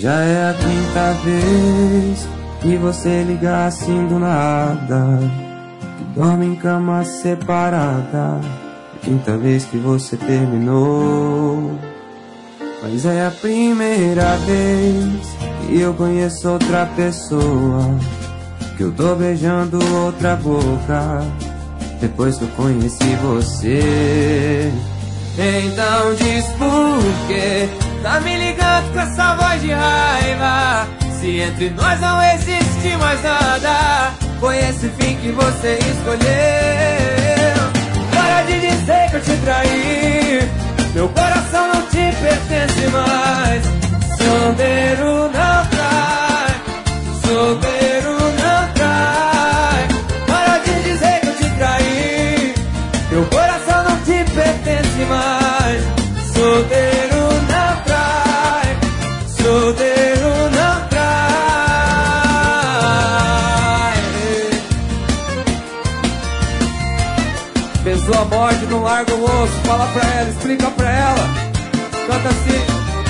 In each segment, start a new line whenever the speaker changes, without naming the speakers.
Já é a quinta vez que você liga assim do nada, que dorme em cama separada. A quinta vez que você terminou. Mas é a primeira vez que eu conheço outra pessoa, que eu tô beijando outra boca depois que eu conheci você. Então diz por quê tá me ligando com essa voz de raiva, se entre nós não existe mais nada. Foi esse fim que você escolheu. Para de dizer que eu te traí, meu coração não te pertence mais. Solteiro não trai, solteiro não trai. Para de dizer que eu te traí, meu coração não te pertence mais. Solteiro não trai, solteiro não trai. Pessoa morte, não larga o osso. Fala pra ela, explica pra ela. Canta assim.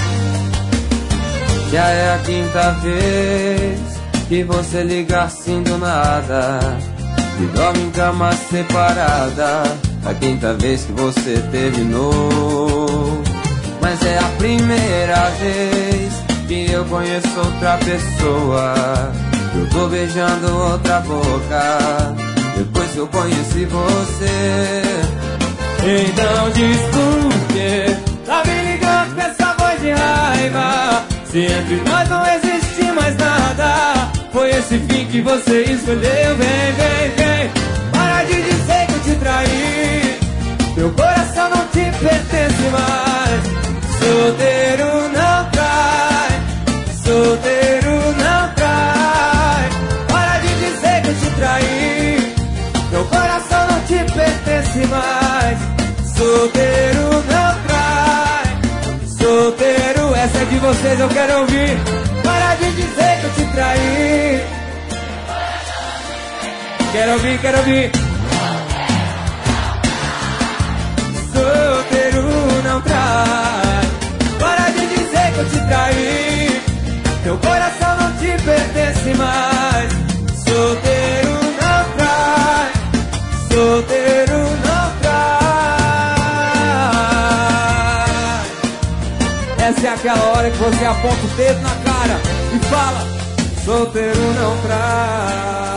Já é a quinta vez que você liga assim do nada, que dorme em cama separada. A quinta vez que você terminou. Mas é a primeira vez que eu conheço outra pessoa, que eu tô beijando outra boca depois que eu conheci você. Então diz por quê tá me ligando com essa voz de raiva, se entre nós não existe mais nada. Foi esse fim que você escolheu. Vem, vem, vem, para de dizer que eu te traí, meu coração não te pertence mais. Solteiro não trai, solteiro não trai. Para de dizer que eu te traí, meu coração não te pertence mais. Solteiro não trai, solteiro. Essa é de vocês, eu quero ouvir. Para de dizer que eu te traí. Quero ouvir, quero ouvir. Solteiro não trai. Para de dizer que eu te traí, meu coração não te pertence mais. Solteiro não trai, solteiro não trai. Essa é aquela hora que você aponta o dedo na cara e fala: solteiro não trai.